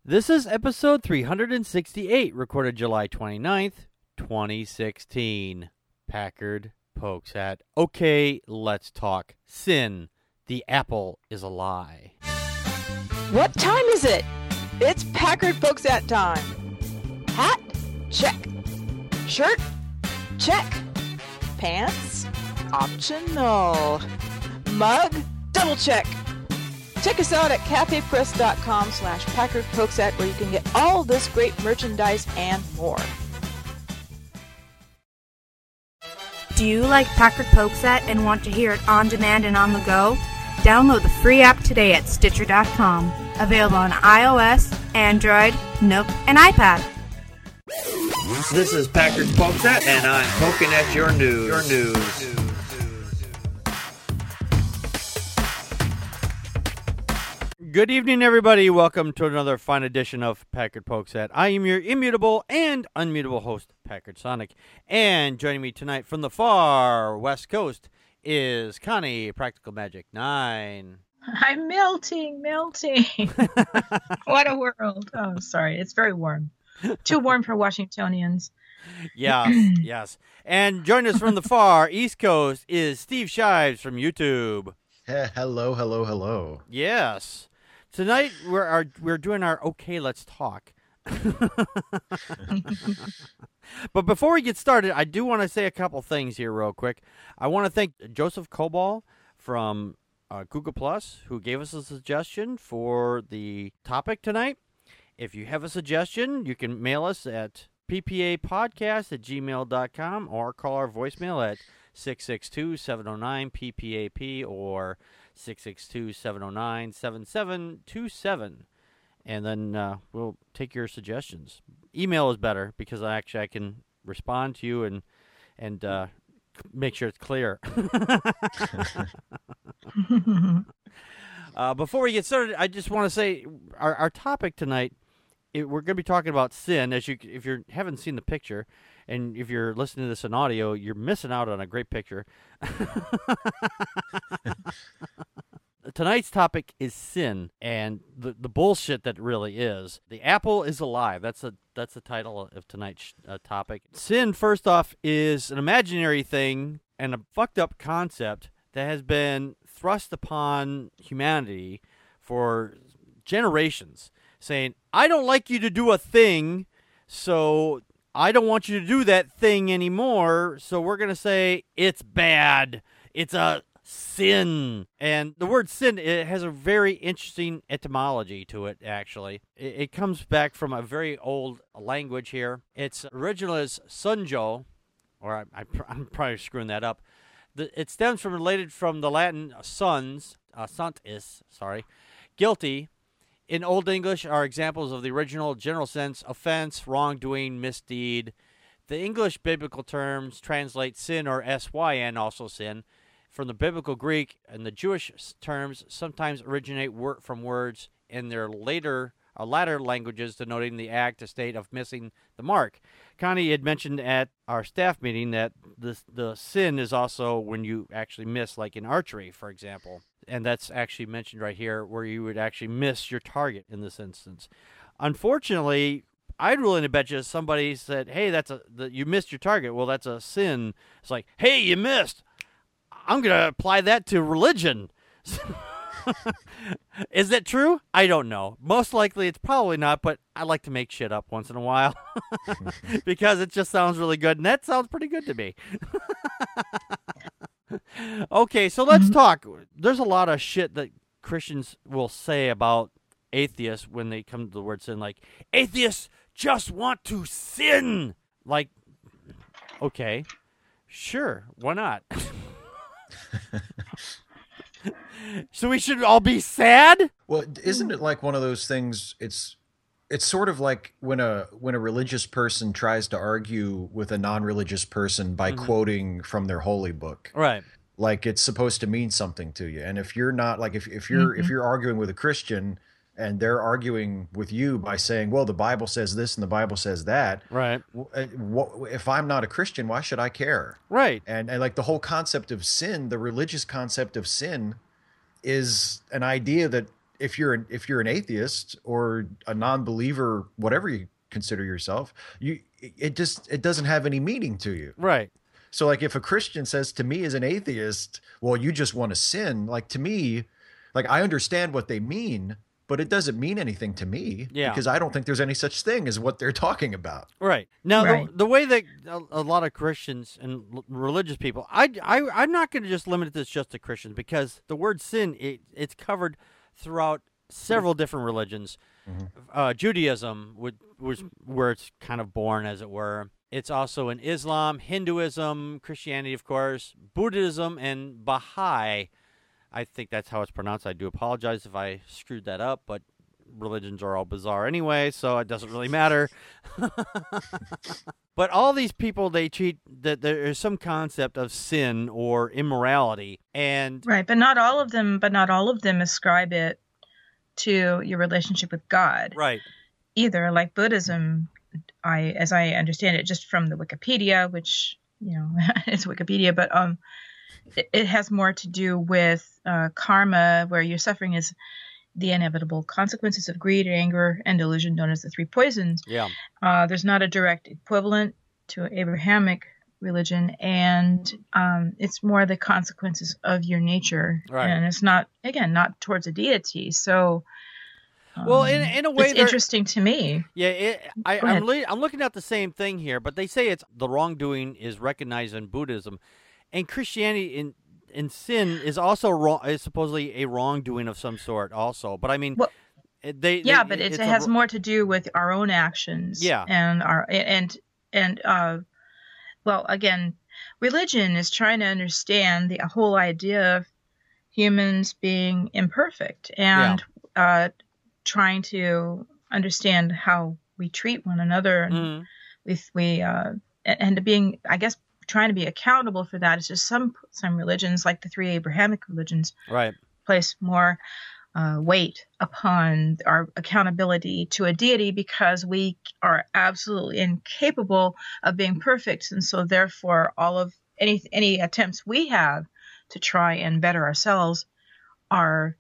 This is episode 368, recorded July 29th, 2016. Packard pokes at, okay, let's talk sin. The apple is a lie. What time is it? It's Packard Pokes at time. Hat? Check. Shirt? Check. Pants? Optional. Mug? Double check. Check us out at cafepress.com/PackardPokesAt, where you can get all this great merchandise and more. Do you like Packard Pokesat and want to hear it on demand and on the go? Download the free app today at Stitcher.com. Available on iOS, Android, Nook, and iPad. This is Packard Pokesat, and I'm poking at your news. Good evening, everybody. Welcome to another fine edition of Packard Pokes At. I am your immutable and unmutable host, Packard Sonic. And joining me tonight from the far west coast is Connie, Practical Magic 9. I'm melting. What a world. Oh, sorry. It's very warm. Too warm for Washingtonians. Yes. And joining us from the far east coast is Steve Shives from YouTube. Hello. Yes. Tonight we're doing our okay, let's talk. But before we get started, I do want to say a couple things here real quick. I want to thank Joseph Cobal from Google Plus, who gave us a suggestion for the topic tonight. If you have a suggestion, you can mail us at ppapodcast@gmail.com or call our voicemail at 662-709-PPAP or 662-709-7727. And then we'll take your suggestions. Email is better because I can respond to you and make sure it's clear. Before we get started, I just want to say our topic tonight, we're going to be talking about sin. If you haven't seen the picture, and if you're listening to this in audio, you're missing out on a great picture. Tonight's topic is sin and the bullshit that really is. The apple is a lie. That's the title of tonight's topic. Sin, first off, is an imaginary thing and a fucked up concept that has been thrust upon humanity for generations, saying, I don't like you to do a thing, so I don't want you to do that thing anymore, so we're going to say it's bad. It's a sin. And the word sin, it has a very interesting etymology to it, actually. It comes back from a very old language here. Its original is sunjo, or I'm probably screwing that up. It stems related from the Latin sunt is, guilty. In Old English are examples of the original general sense, offense, wrongdoing, misdeed. The English biblical terms translate sin or syn, also sin, from the biblical Greek, and the Jewish terms sometimes originate from words in their latter languages denoting the act, a state of missing the mark. Connie had mentioned at our staff meeting that the sin is also when you actually miss, like in archery, for example. And that's actually mentioned right here, where you would actually miss your target in this instance. Unfortunately, I'd willing to bet you somebody said, hey, you missed your target. Well, that's a sin. It's like, hey, you missed. I'm going to apply that to religion. Is that true? I don't know. Most likely it's probably not, but I like to make shit up once in a while because it just sounds really good, and that sounds pretty good to me. Okay, so let's talk. There's a lot of shit that Christians will say about atheists when they come to the word sin, like, atheists just want to sin. Like, okay, sure, why not? So we should all be sad? Well, isn't it like one of those things? It's sort of like when a religious person tries to argue with a non-religious person by quoting from their holy book. Right. Like it's supposed to mean something to you. And if you're not, like if you're arguing with a Christian and they're arguing with you by saying, well, the Bible says this and the Bible says that. Right. If I'm not a Christian, why should I care? Right. And like the whole concept of sin, the religious concept of sin is an idea that if you're an atheist or a non-believer, whatever you consider yourself, it doesn't have any meaning to you. Right. So like if a Christian says to me as an atheist, well, you just want to sin, like to me, like I understand what they mean, but it doesn't mean anything to me because I don't think there's any such thing as what they're talking about. Right. Now, the way that a lot of Christians and religious people, I'm not going to just limit this just to Christians, because the word sin, it's covered throughout several different religions. Judaism was where it's kind of born, as it were. It's also in Islam, Hinduism, Christianity, of course, Buddhism, and Baha'i. I think that's how it's pronounced. I do apologize if I screwed that up, but religions are all bizarre anyway, so it doesn't really matter. But all these people, they treat that there is some concept of sin or immorality, and right, but not all of them ascribe it to your relationship with God. Right. Either, like Buddhism, as I understand it, just from the Wikipedia, which, it's Wikipedia, but it has more to do with karma, where your suffering is the inevitable consequences of greed, anger, and delusion, known as the three poisons. Yeah. There's not a direct equivalent to Abrahamic religion, and it's more the consequences of your nature. Right. And it's not towards a deity. So, well, in a way, it's interesting to me. Yeah, I'm looking at the same thing here, but they say it's the wrongdoing is recognized in Buddhism, and Christianity in sin is also wrong. Is supposedly a wrongdoing of some sort, also. But I mean, but it has more to do with our own actions. Yeah, well, again, religion is trying to understand the whole idea of humans being imperfect and trying to understand how we treat one another, and and being, I guess, trying to be accountable for that. It's just some religions, like the three Abrahamic religions, place more weight upon our accountability to a deity, because we are absolutely incapable of being perfect, and so therefore all of any attempts we have to try and better ourselves are.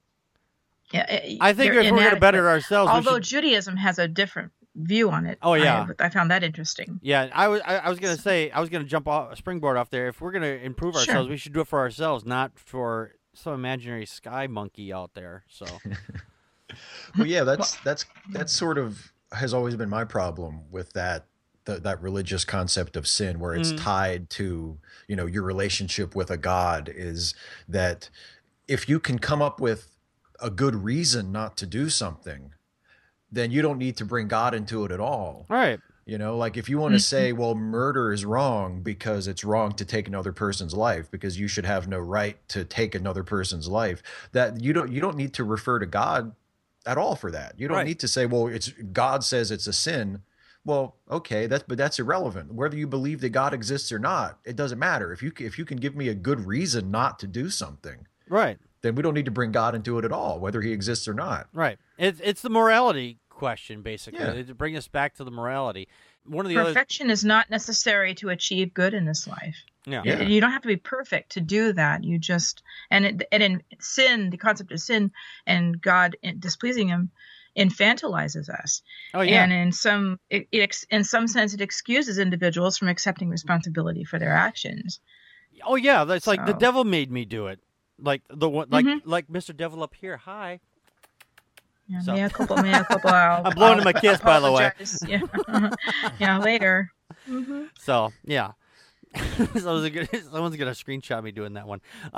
I think if we're going to better ourselves, although Judaism has a different view on it. Oh yeah, I found that interesting. Yeah, I was going to say, I was going to jump off springboard off there. If we're going to improve ourselves, we should do it for ourselves, not for some imaginary sky monkey out there. So, well, yeah, that's sort of has always been my problem with that religious concept of sin, where it's tied to your relationship with a god. Is that if you can come up with a good reason not to do something, then you don't need to bring God into it at all. Right. Like if you want to say, well, murder is wrong because it's wrong to take another person's life, because you should have no right to take another person's life, that you don't need to refer to God at all for that. You don't need to say, well, God says it's a sin. Well, okay, but that's irrelevant. Whether you believe that God exists or not, it doesn't matter. If you can give me a good reason not to do something, right, then we don't need to bring God into it at all, whether he exists or not. Right. It's the morality question, basically. Yeah. To bring us back to the morality. Perfection is not necessary to achieve good in this life. Yeah. You don't have to be perfect to do that. You just and in sin, the concept of sin and God displeasing him infantilizes us. Oh yeah. And in some sense, it excuses individuals from accepting responsibility for their actions. Oh yeah, that's like the devil made me do it. Like the one, like Mr. Devil up here. Hi. Yeah, so. Mea culpa. I'm blowing him a kiss, by the way. Yeah, later. So yeah, someone's gonna screenshot me doing that one.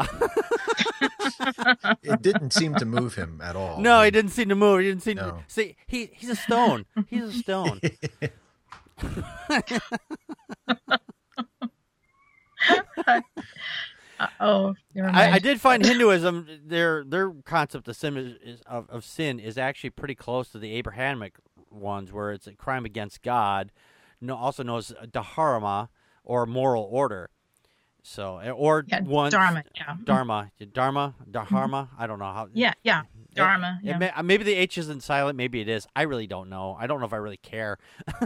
It didn't seem to move him at all. No, he didn't seem to move. He didn't seem to see. He's a stone. He's a stone. I did find Hinduism, their concept of sin is actually pretty close to the Abrahamic ones, where it's a crime against God, also known as dharma or moral order. So, dharma, dharma. I don't know how. Yeah, dharma. Maybe the H isn't silent. Maybe it is. I really don't know. I don't know if I really care.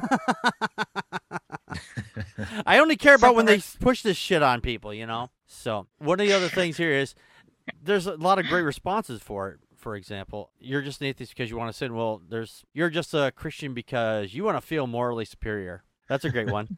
I only care about when they push this shit on people, So one of the other things here is there's a lot of great responses for it for example, you're just an atheist because you want to sin. Well, you're just a Christian because you want to feel morally superior. That's a great one.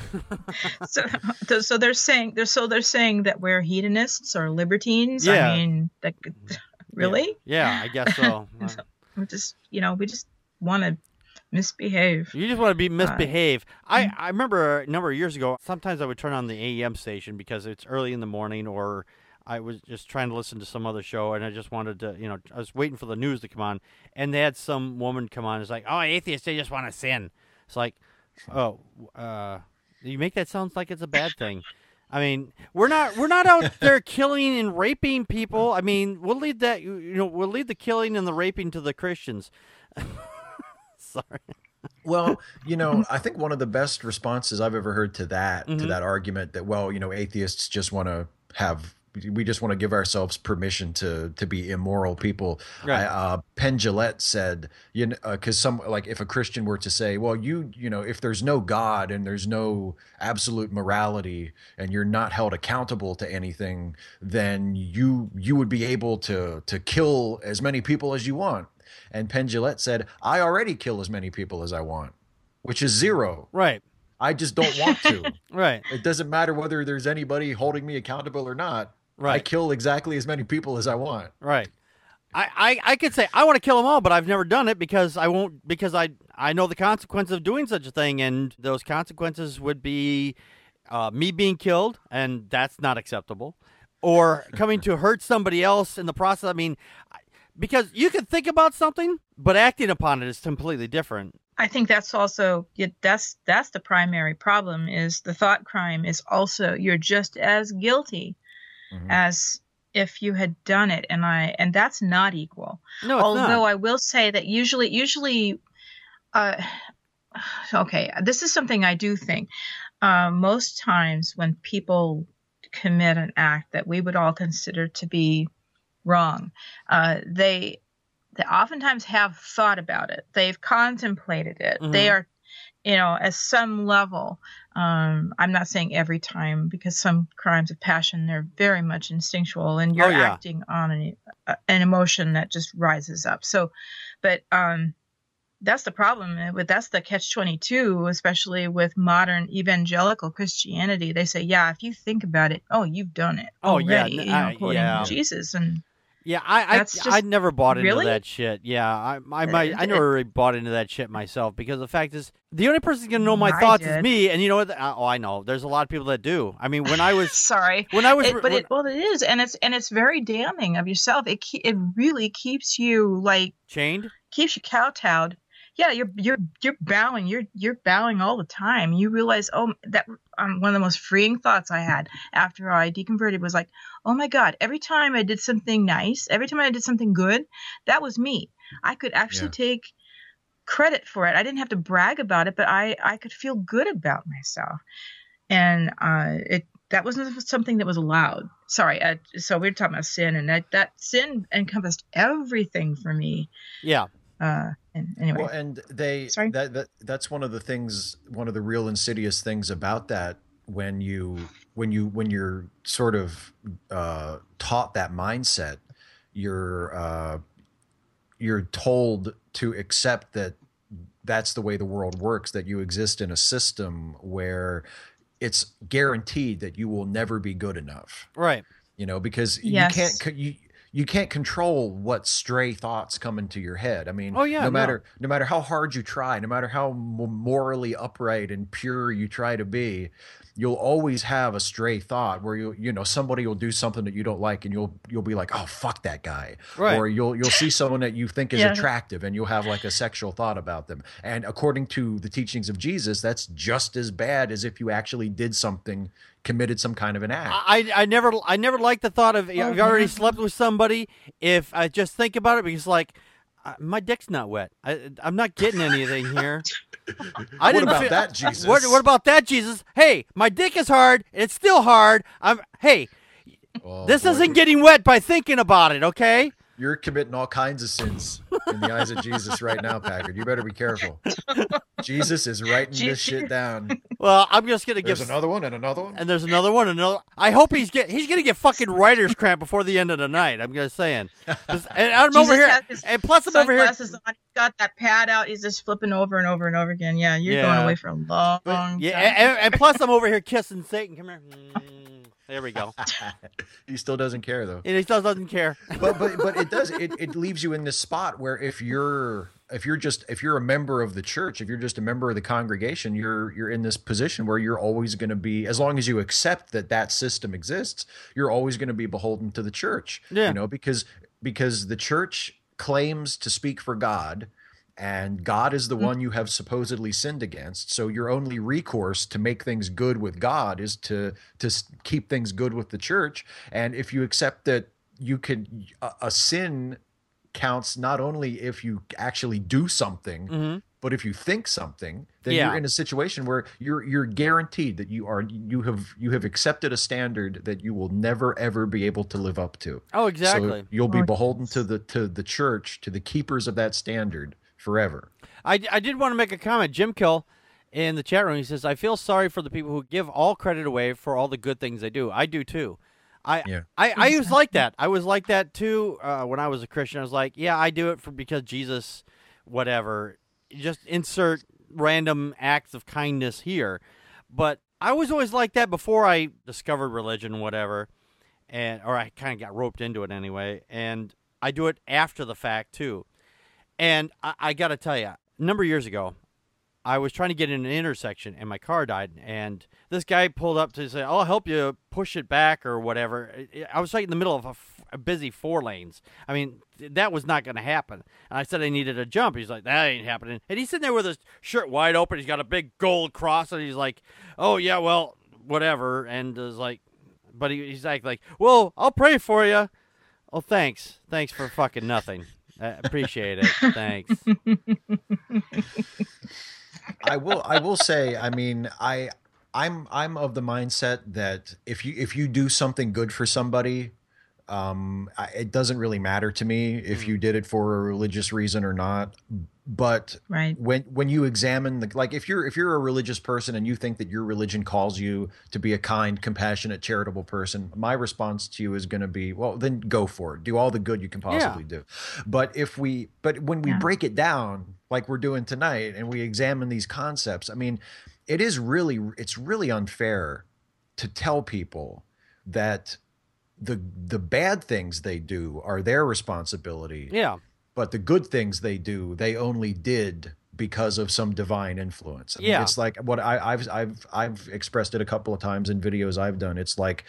So they're saying that we're hedonists or libertines. Yeah. I mean, really? Yeah, I guess so. we just want to misbehave. You just want to misbehave. I remember a number of years ago, sometimes I would turn on the AM station because it's early in the morning, or I was just trying to listen to some other show, and I just wanted to, I was waiting for the news to come on, and they had some woman come on. It's like, oh, atheists, they just want to sin. It's like, oh, you make that sound like it's a bad thing. I mean, we're not out there killing and raping people. I mean, we'll leave that, we'll leave the killing and the raping to the Christians. Sorry. Well, I think one of the best responses I've ever heard to that argument that, well, atheists just want to we just want to give ourselves permission to be immoral people. Right. Penn Jillette said, because if a Christian were to say, well, if there's no God and there's no absolute morality and you're not held accountable to anything, then you would be able to kill as many people as you want. And Penn Jillette said, I already kill as many people as I want, which is 0. Right. I just don't want to. Right. It doesn't matter whether there's anybody holding me accountable or not. Right. I kill exactly as many people as I want. Right. I could say I want to kill them all, but I've never done it because I won't, because I know the consequences of doing such a thing, and those consequences would be me being killed, and that's not acceptable, or coming to hurt somebody else in the process. I mean, because you can think about something, but acting upon it is completely different. I think that's also that's the primary problem. Is the thought crime is also you're just as guilty as if you had done it, and that's not equal. No, it's although not. I will say that usually, okay, this is something I do think. Most times when people commit an act that we would all consider to be wrong, they oftentimes have thought about it. They've contemplated it. They are, at some level, I'm not saying every time, because some crimes of passion, they're very much instinctual, and you're acting on an emotion that just rises up. So, but that's the problem. That's the catch-22, especially with modern evangelical Christianity. They say, yeah, if you think about it, you've done it already, according to Jesus. And yeah, I never bought into that shit. Yeah, I never really bought into that shit myself, because the fact is, the only person who's gonna know my thoughts is me. And you know what? I know there's a lot of people that do. I mean, when I was it is, and it's very damning of yourself. It really keeps you chained, keeps you kowtowed. Yeah, you're bowing. You're bowing all the time. You realize, that one of the most freeing thoughts I had after I deconverted was like, oh my God, every time I did something nice, every time I did something good, that was me. I could actually take credit for it. I didn't have to brag about it, but I could feel good about myself. And that wasn't something that was allowed. Sorry. So we were talking about sin, and that sin encompassed everything for me. Yeah. And anyway, well, and that's one of the things, one of the real insidious things about that, when you're sort of taught that mindset, you're told to accept that that's the way the world works, that you exist in a system where it's guaranteed that you will never be good enough. Right. Because you can't control what stray thoughts come into your head. I mean, no matter how hard you try, no matter how morally upright and pure you try to be, you'll always have a stray thought where somebody will do something that you don't like, and you'll be like, oh, fuck that guy. Right. Or you'll see someone that you think is attractive, and you'll have like a sexual thought about them. And according to the teachings of Jesus, that's just as bad as if you actually did something, committed some kind of an act. I never liked the thought of I've already slept with somebody. If I just think about it, because my dick's not wet. I'm not getting anything here. What about that, Jesus? What about that, Jesus? Hey, my dick is hard. It's still hard. This isn't getting wet by thinking about it, okay? You're committing all kinds of sins in the eyes of Jesus right now, Packard. You better be careful. Jesus is writing this shit down. Well, I'm just gonna give. There's another one and another one. And there's another one, another. I hope he's gonna get fucking writer's cramp before the end of the night. I'm just saying. And I'm over here, and plus I'm over here. On. He's got that pad out. He's just flipping over and over and over again. Yeah, you're going away for a long time. Yeah, and plus I'm over here kissing Satan. Come here. There we go. He still doesn't care though. He still doesn't care. but it does. It leaves you in this spot where if you're a member of the church, if you're just a member of the congregation, you're in this position where you're always going to be, as long as you accept that system exists, you're always going to be beholden to the church. Yeah. You know, because the church claims to speak for God. And God is the one you have supposedly sinned against. So your only recourse to make things good with God is to keep things good with the church. And if you accept that a sin counts not only if you actually do something, but if you think something, then you're in a situation where you're guaranteed that you have accepted a standard that you will never ever be able to live up to. Oh, exactly. So you'll be beholden to the church, to the keepers of that standard forever. I did want to make a comment. Jim Kill in the chat room, he says, I feel sorry for the people who give all credit away for all the good things they do. I do too. I was like that. I was like that too when I was a Christian. I was like, yeah, I do it because Jesus, whatever. Just insert random acts of kindness here. But I was always like that before I discovered religion, whatever, or I kind of got roped into it anyway. And I do it after the fact too. And I got to tell you, a number of years ago, I was trying to get in an intersection and my car died. And this guy pulled up to say, I'll help you push it back or whatever. I was like in the middle of a busy 4 lanes. I mean, that was not going to happen. And I said I needed a jump. He's like, that ain't happening. And he's sitting there with his shirt wide open. He's got a big gold cross. And he's like, oh, yeah, well, whatever. And is like, but he's like, well, I'll pray for you. Oh, thanks. Thanks for fucking nothing. I appreciate it. Thanks. I will say, I mean, I'm of the mindset that if you do something good for somebody, it doesn't really matter to me if you did it for a religious reason or not. But when you examine like if you're a religious person and you think that your religion calls you to be a kind, compassionate, charitable person, my response to you is going to be, well, then go for it. Do all the good you can possibly do. But when we break it down like we're doing tonight and we examine these concepts, I mean, it's really unfair to tell people that the bad things they do are their responsibility. Yeah. But the good things they do, they only did because of some divine influence. I mean, it's like what I've expressed it a couple of times in videos I've done. It's like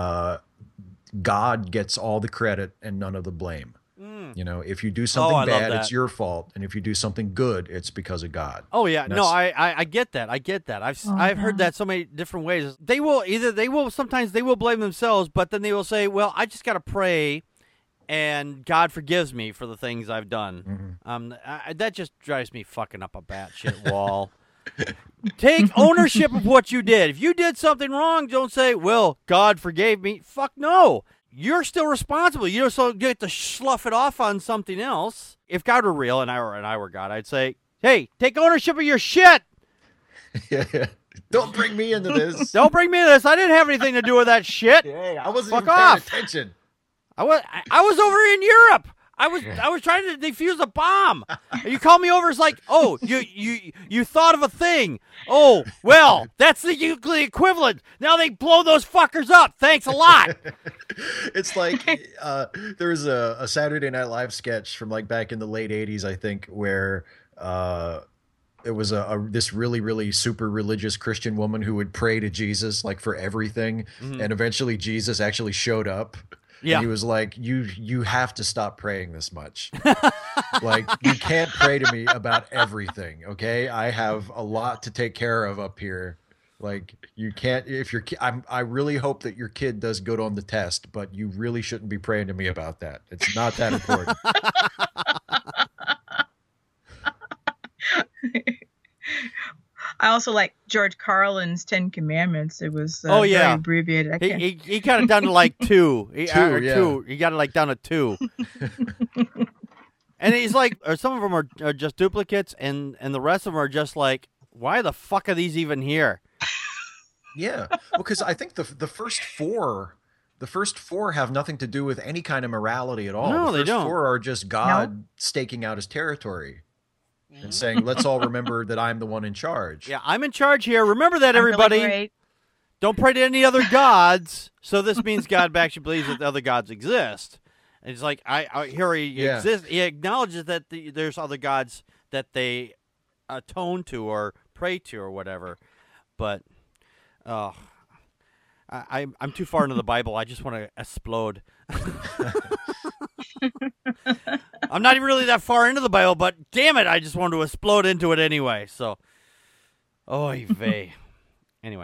God gets all the credit and none of the blame. You know, if you do something bad, it's your fault, and if you do something good, it's because of God. Oh yeah, no, I get that. I get that. I've heard that so many different ways. Sometimes they will blame themselves, but then they will say, "Well, I just got to pray." And God forgives me for the things I've done. That just drives me fucking up a batshit wall. Take ownership of what you did. If you did something wrong, don't say, well, God forgave me. Fuck no. You're still responsible. You don't get to slough it off on something else. If God were real and I were God, I'd say, hey, take ownership of your shit. Yeah. Don't bring me into this. Don't bring me into this. I didn't have anything to do with that shit. Hey, I wasn't even paying attention. I was over in Europe. I was trying to defuse a bomb. You call me over. It's like, oh, you thought of a thing. Oh, well, that's the equivalent. Now they blow those fuckers up. Thanks a lot. It's like there was a Saturday Night Live sketch from like back in the late '80s, I think, where it was this really, really super religious Christian woman who would pray to Jesus like for everything, and eventually Jesus actually showed up. Yeah. And he was like, you have to stop praying this much. Like, you can't pray to me about everything, okay? I have a lot to take care of up here. Like, you can't, I really hope that your kid does good on the test, but you really shouldn't be praying to me about that. It's not that important. I also like George Carlin's 10 Commandments. It was very abbreviated. He got it down to like 2. He got it like down to 2. And he's like, or some of them are just duplicates, and the rest of them are just like, why the fuck are these even here? Yeah, because I think the first four have nothing to do with any kind of morality at all. No, the they don't. 4 are just God staking out his territory and saying, "Let's all remember that I'm the one in charge." Yeah, I'm in charge here. Remember that, everybody. Really don't pray to any other gods. So this means God actually believes that the other gods exist. And it's like he exists. He acknowledges that there's other gods that they atone to or pray to or whatever. But I'm too far into the Bible. I just want to explode. I'm not even really that far into the Bible, but damn it, I just wanted to explode into it anyway. So, oy vey. Anyway.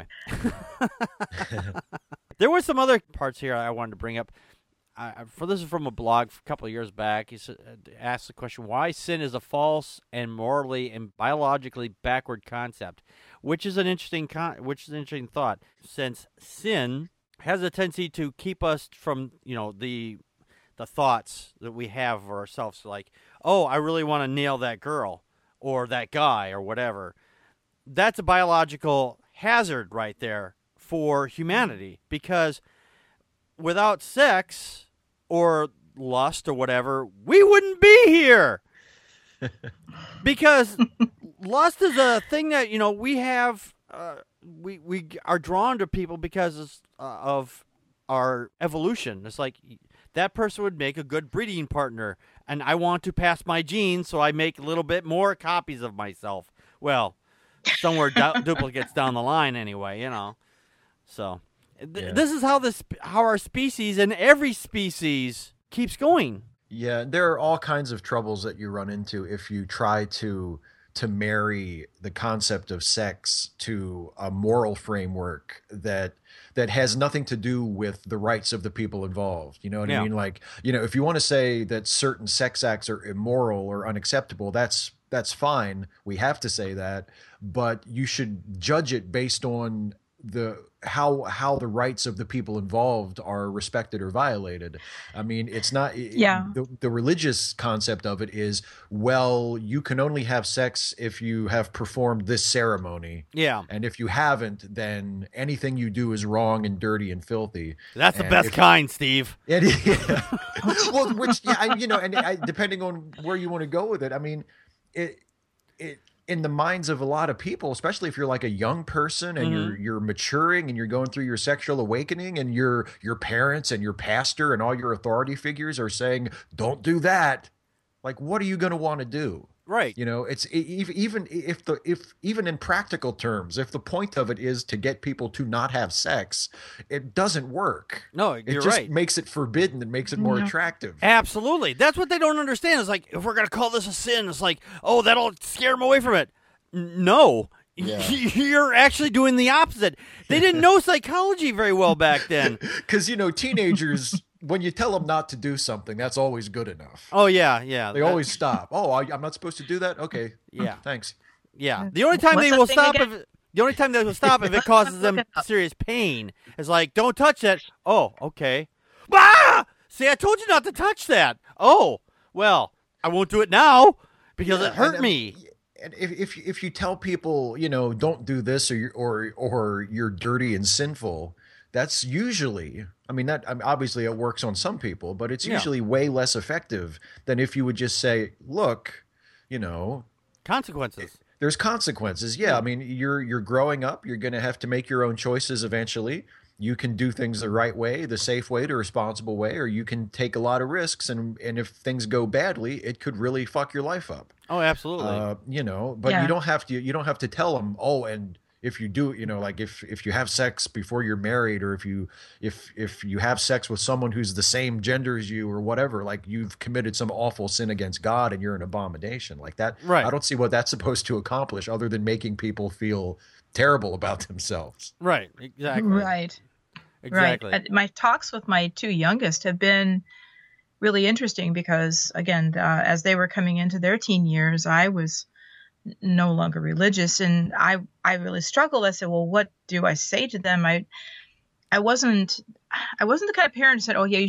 There were some other parts here I wanted to bring up. This is from a blog a couple of years back. He asked the question, why sin is a false and morally and biologically backward concept, which is an interesting thought, since sin has a tendency to keep us from, the thoughts that we have of ourselves, like, oh, I really want to nail that girl or that guy or whatever. That's a biological hazard right there for humanity, because without sex or lust or whatever, we wouldn't be here. Because lust is a thing that, we have, we are drawn to people because of our evolution. It's like that person would make a good breeding partner, and I want to pass my genes, so I make a little bit more copies of myself. Well, somewhere duplicates down the line anyway, So this is how our species and every species keeps going. Yeah, there are all kinds of troubles that you run into if you try to marry the concept of sex to a moral framework that has nothing to do with the rights of the people involved. You know what I mean? Like, if you want to say that certain sex acts are immoral or unacceptable, that's fine. We have to say that, but you should judge it based on how the rights of the people involved are respected or violated. I mean, it's not the religious concept of it is, well, you can only have sex if you have performed this ceremony. Yeah. And if you haven't, then anything you do is wrong and dirty and filthy. That's the best kind, Steve. Well, depending on where you want to go with it, I mean, it in the minds of a lot of people, especially if you're like a young person and you're maturing and you're going through your sexual awakening, and your parents and your pastor and all your authority figures are saying, don't do that. Like, what are you going to want to do? Right. It's even in practical terms, if the point of it is to get people to not have sex, it doesn't work. No, you're right. It just makes it forbidden and makes it more attractive. Absolutely. That's what they don't understand. It's like, if we're going to call this a sin, it's like, oh, that'll scare them away from it. No. Yeah. You're actually doing the opposite. They didn't know psychology very well back then. Because, teenagers... when you tell them not to do something, that's always good enough. Oh, yeah. They always stop. Oh, I'm not supposed to do that? Okay. Yeah. Thanks. Yeah. The only time they will stop if it causes them serious pain is like, don't touch that. Oh, okay. Ah! See, I told you not to touch that. Oh, well, I won't do it now because it hurt me. And if you tell people, don't do this or you're dirty and sinful, that's usually, obviously it works on some people, but it's usually way less effective than if you would just say, look, consequences. There's consequences. Yeah. I mean, you're growing up. You're going to have to make your own choices eventually. You can do things the right way, the safe way, the responsible way, or you can take a lot of risks. And if things go badly, it could really fuck your life up. Oh, absolutely. But you don't have to tell them, oh, and if you do, like if you have sex before you're married, or if you have sex with someone who's the same gender as you or whatever, like you've committed some awful sin against God and you're an abomination like that. Right. I don't see what that's supposed to accomplish other than making people feel terrible about themselves. Right. Exactly. Right. Exactly. Right. My talks with my two youngest have been really interesting because, again, as they were coming into their teen years, I was no longer religious, and I really struggled. I said, well, what do I say to them? I wasn't the kind of parent who said, oh yeah,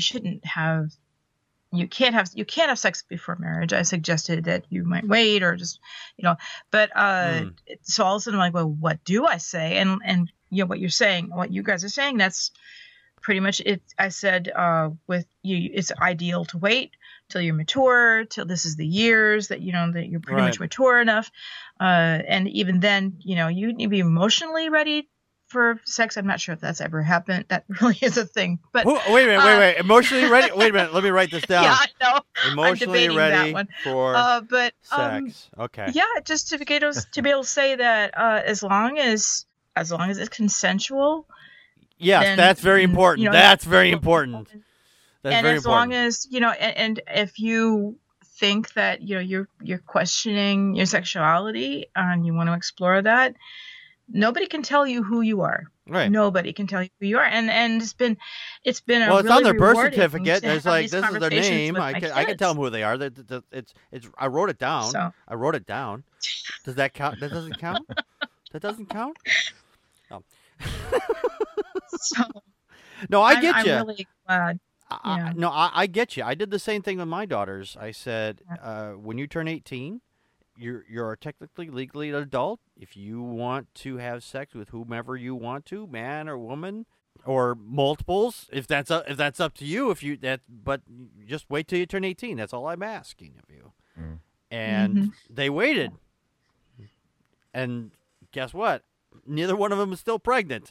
you can't have sex before marriage. I suggested that you might wait or just, but so all of a sudden I'm like, well, what do I say? And what you're saying, what you guys are saying, that's pretty much it. I said with you, it's ideal to wait till you're mature, till this is the years that that you're pretty much mature enough, and even then, you need to be emotionally ready for sex. I'm not sure if that's ever happened. That really is a thing. But wait a minute, wait. Emotionally ready? Wait a minute. Let me write this down. Yeah, I know. Emotionally ready for but sex. Okay. Yeah, just to be able to say that as long as it's consensual. Yes, then, that's very important. That's very important. That's and very as important. long as and if you think that you're questioning your sexuality and you want to explore that, nobody can tell you who you are. Right. Nobody can tell you who you are, and it's been it's really on their birth rewarding certificate. to It's have like these this is their conversations name. with I my can kids. tell them who they are. It's I wrote it down. So. I wrote it down. Does that count? That doesn't count. That doesn't count. Oh. So, no, I get you. I'm really glad. I get you. I did the same thing with my daughters. I said, when you turn 18, you're technically legally an adult. If you want to have sex with whomever you want to, man or woman, or multiples, if that's up to you. But just wait till you turn 18. That's all I'm asking of you. Mm. And they waited, and guess what? Neither one of them is still pregnant.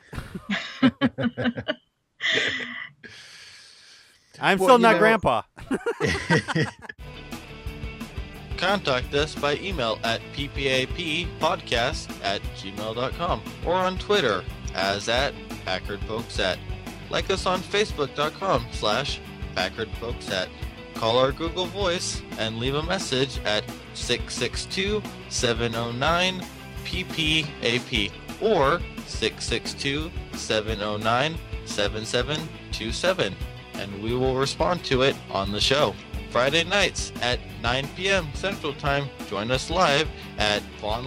I'm still not grandpa. Contact us by email at ppappodcast@gmail.com or on Twitter as @PackardFolksat. Like us on Facebook.com/PackardFolksat. Call our Google Voice and leave a message at 662-709-PPAP or 662-709-7727, and we will respond to it on the show. Friday nights at 9 p.m. Central Time. Join us live at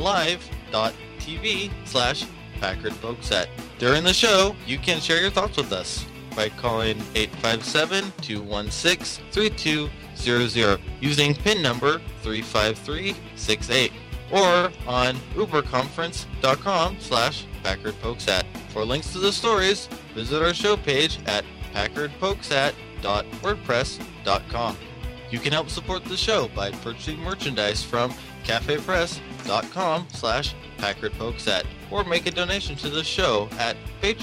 vaughnlive.tv/PackardFolksat. During the show, you can share your thoughts with us by calling 857-216-3200 using PIN number 35368 or on uberconference.com/PackardFolksat. For links to the stories, visit our show page at packardfolksat.wordpress.com. You can help support the show by purchasing merchandise from cafepress.com/PackardFolksat or make a donation to the show at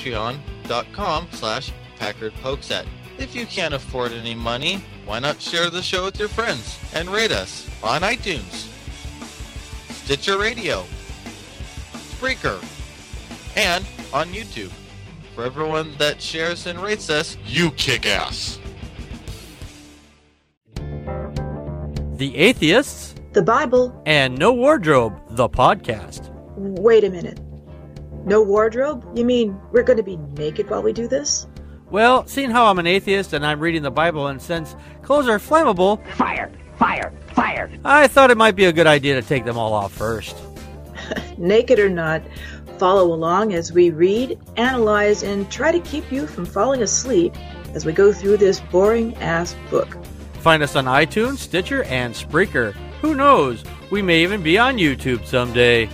patreon.com/PackardFolksat. If you can't afford any money, why not share the show with your friends and rate us on iTunes, Stitcher Radio, Spreaker, and on YouTube. For everyone that shares and rates us, you kick ass. The Atheists, The Bible. and No Wardrobe, the podcast. Wait a minute. No wardrobe? You mean we're going to be naked while we do this? Well, seeing how I'm an atheist and I'm reading the Bible, and since clothes are flammable, Fire! I thought it might be a good idea to take them all off first. Naked or not, follow along as we read, analyze, and try to keep you from falling asleep as we go through this boring-ass book. Find us on iTunes, Stitcher, and Spreaker. Who knows? We may even be on YouTube someday.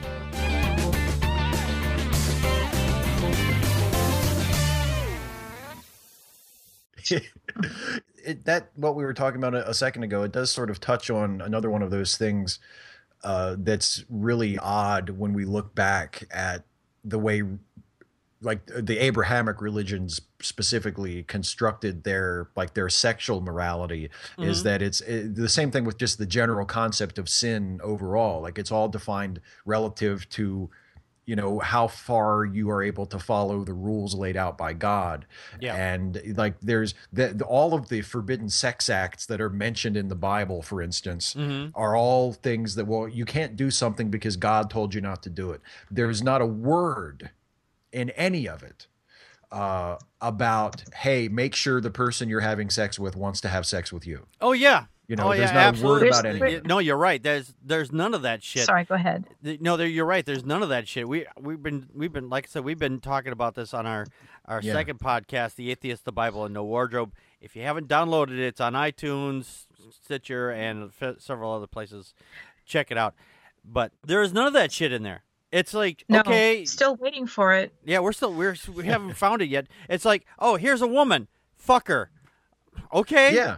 That what we were talking about a second ago, it does sort of touch on another one of those things that's really odd when we look back at the way, like, the Abrahamic religions specifically constructed their sexual morality. Is that it's the same thing with just the general concept of sin overall. Like, it's all defined relative to, how far you are able to follow the rules laid out by God. Yeah. And like, there's all of the forbidden sex acts that are mentioned in the Bible, for instance, are all things that, well, you can't do something because God told you not to do it. There's not a word in any of it about, hey, make sure the person you're having sex with wants to have sex with you. Oh, yeah. There's not a word about anything. No, you're right. There's none of that shit. Sorry, go ahead. No, you're right. There's none of that shit. We've been like I said, we've been talking about this on our second podcast, The Atheist, the Bible, and No Wardrobe. If you haven't downloaded it, it's on iTunes, Stitcher, and several other places. Check it out. But there is none of that shit in there. It's like, No, okay, still waiting for it. yeah, we haven't found it yet. It's like, oh, here's a woman, fuck her. Okay, Yeah.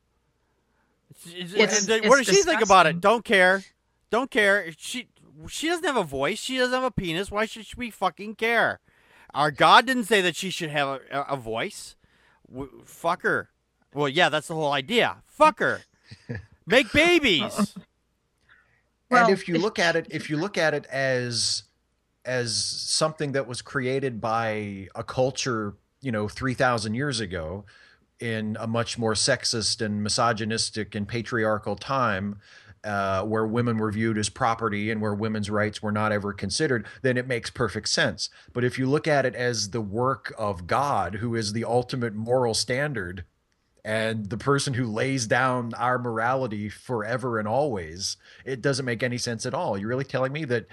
What does she think about it? disgusting. Don't care. She doesn't have a voice. She doesn't have a penis. Why should we fucking care? Our God didn't say that she should have a voice. Fuck her. Well, yeah, that's the whole idea. Fuck her. Make babies. Well, And if you look at it as something that was created by a culture, 3,000 years ago, in a much more sexist and misogynistic and patriarchal time, where women were viewed as property and where women's rights were not ever considered, then it makes perfect sense. But if you look at it as the work of God, who is the ultimate moral standard, and the person who lays down our morality forever and always, it doesn't make any sense at all. You're really telling me that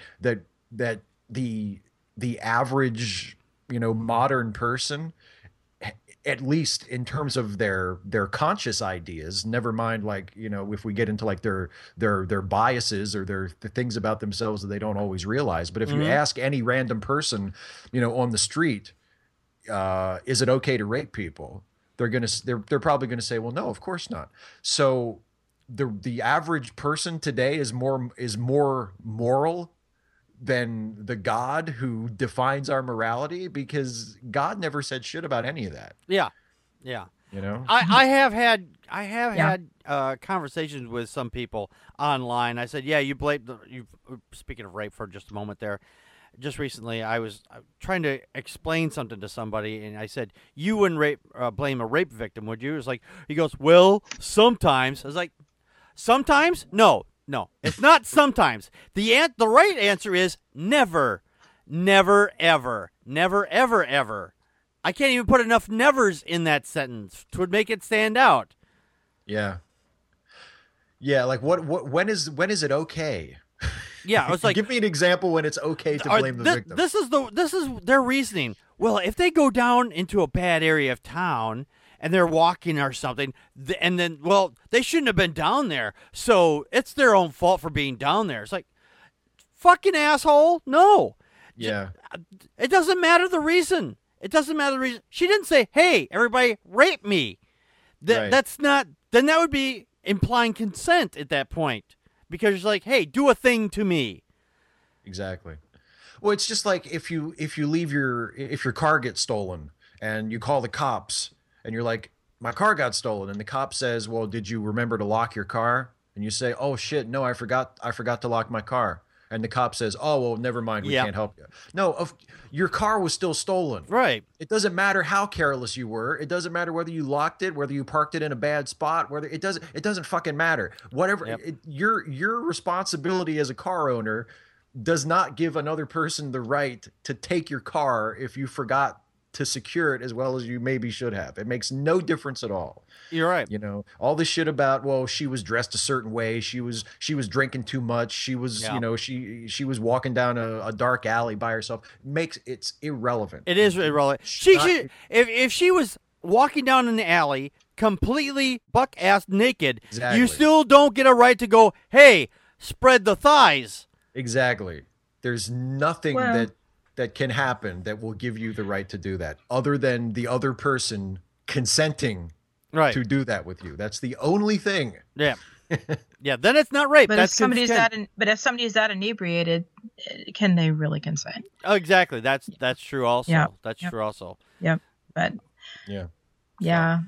the average, modern person, at least in terms of their conscious ideas, never mind if we get into their biases or the things about themselves that they don't always realize. But if you ask any random person, on the street, is it okay to rape people? They're probably gonna say, well, no, of course not. So the average person today is more moral than the God who defines our morality, because God never said shit about any of that. Yeah. I have had conversations with some people online. I said, yeah, you speaking of rape for just a moment there. Just recently, I was trying to explain something to somebody, and I said, you wouldn't blame a rape victim, would you? It's like, he goes, well, sometimes. I was like, sometimes? No, it's not sometimes. The right answer is never, never, ever, never, ever, ever. I can't even put enough nevers in that sentence to make it stand out. Yeah. Yeah, like when is it okay? Yeah, I was like, give me an example when it's okay to blame the victim. This is their reasoning. Well, if they go down into a bad area of town and they're walking or something, and then, well, they shouldn't have been down there, so it's their own fault for being down there. It's like, fucking asshole, no. Yeah. It doesn't matter the reason. It doesn't matter the reason. She didn't say, hey, everybody, rape me. Right. That's not, then that would be implying consent at that point. Because it's like, hey, do a thing to me. Exactly. Well, it's just like if your car gets stolen and you call the cops and you're like, my car got stolen, and the cop says, well, did you remember to lock your car? And you say, oh shit, no, I forgot to lock my car. And the cop says, oh, well, never mind, we can't help you. No, your car was still stolen. Right. It doesn't matter how careless you were. It doesn't matter whether you locked it, whether you parked it in a bad spot, it doesn't fucking matter. Whatever. Yep. Your responsibility as a car owner does not give another person the right to take your car if you forgot to secure it as well as you maybe should have. It makes no difference at all. You're right. All this shit about, well, she was dressed a certain way, she was drinking too much, she was she was walking down a dark alley by herself, it's irrelevant. It is irrelevant. If she was walking down in the alley completely buck-ass naked, exactly, you still don't get a right to go, hey, spread the thighs. Exactly. There's nothing that can happen that will give you the right to do that, other than the other person consenting to do that with you. That's the only thing. Yeah. Yeah, then it's not rape. But if somebody's that inebriated, can they really consent? Oh, exactly. That's true also. Yeah. That's true also. Yep. But yeah.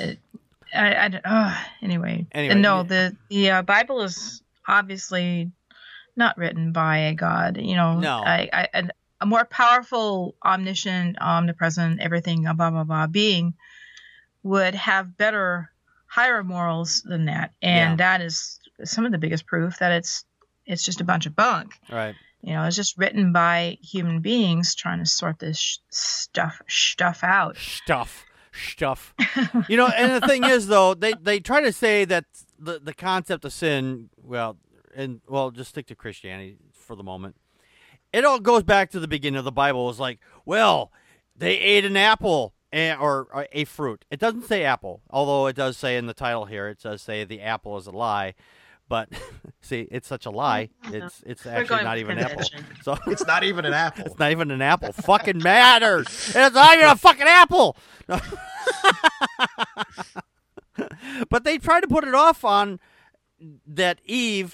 Anyway. And no, the Bible is obviously not written by a God. No. A more powerful, omniscient, omnipresent, everything, blah, blah, blah, being would have higher morals than that. And that is some of the biggest proof that it's just a bunch of bunk. Right. It's just written by human beings trying to sort this stuff out. Stuff. And the thing is, though, they try to say that the concept of sin, just stick to Christianity for the moment. It all goes back to the beginning of the Bible. It's like, well, they ate an apple or a fruit. It doesn't say apple, although it does say in the title here, it does say the apple is a lie. But see, it's such a lie. It's actually not even an apple. So it's not even an apple. It's not even an apple. Fucking matters. It's not even a fucking apple. But they tried to put it off on that Eve,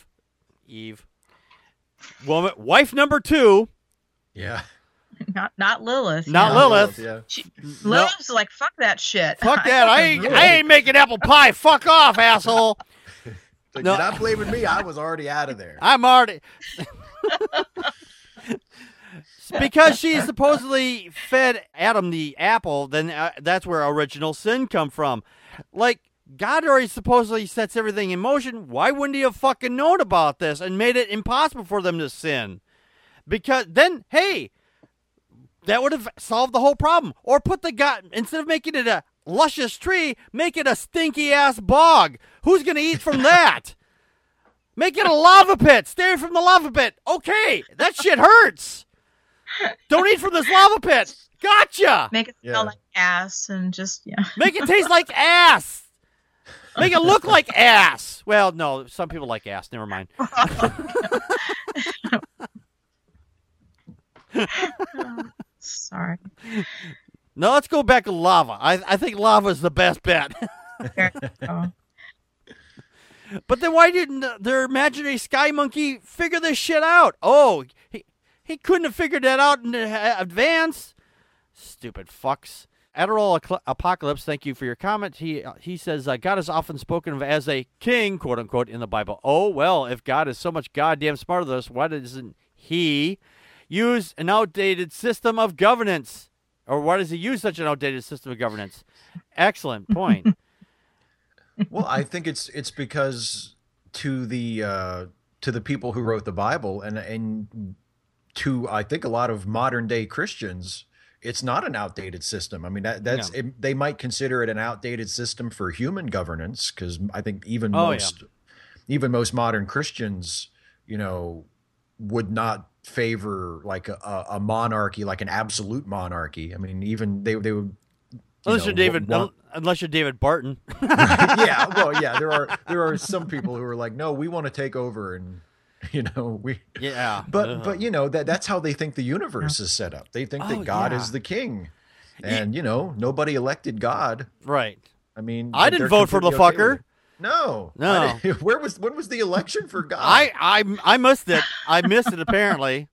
woman, wife number 2. Yeah. Not Lilith. Not Lilith. Yeah. Lilith's like, fuck that shit. Fuck that. I ain't making apple pie. Fuck off, asshole. Like, you're not blaming me. I was already out of there. I'm already. Because she supposedly fed Adam the apple, then that's where original sin come from. Like, God already supposedly sets everything in motion. Why wouldn't he have fucking known about this and made it impossible for them to sin? Because then, hey, that would have solved the whole problem. Or put the God, instead of making it a luscious tree, make it a stinky ass bog. Who's going to eat from that? Make it a lava pit. Stay from the lava pit. Okay, that shit hurts. Don't eat from this lava pit. Gotcha. Make it smell like ass and just, Make it taste like ass. Make it look like ass. Well, no, some people like ass. Never mind. Sorry. No, let's go back to lava. I think lava is the best bet. But then why didn't their imaginary sky monkey figure this shit out? Oh, he couldn't have figured that out in advance. Stupid fucks. Adderall Apocalypse, thank you for your comment. He says, God is often spoken of as a king, quote unquote, in the Bible. Oh, well, if God is so much goddamn smarter than us, why doesn't he use an outdated system of governance? Or why does he use such an outdated system of governance? Excellent point. Well, I think it's because to the people who wrote the Bible and to, I think, a lot of modern day Christians, it's not an outdated system. I mean, they might consider it an outdated system for human governance, because I think even most modern Christians, would not favor like a monarchy, like an absolute monarchy. I mean, even they would. Unless you're David Barton. Yeah, well, yeah, there are some people who are like, no, we want to take over and. But that's how they think the universe is set up. They think that God is the king, and nobody elected God. Right. I mean, I didn't vote for the fucker. No. When was the election for God? I missed it. I missed it apparently.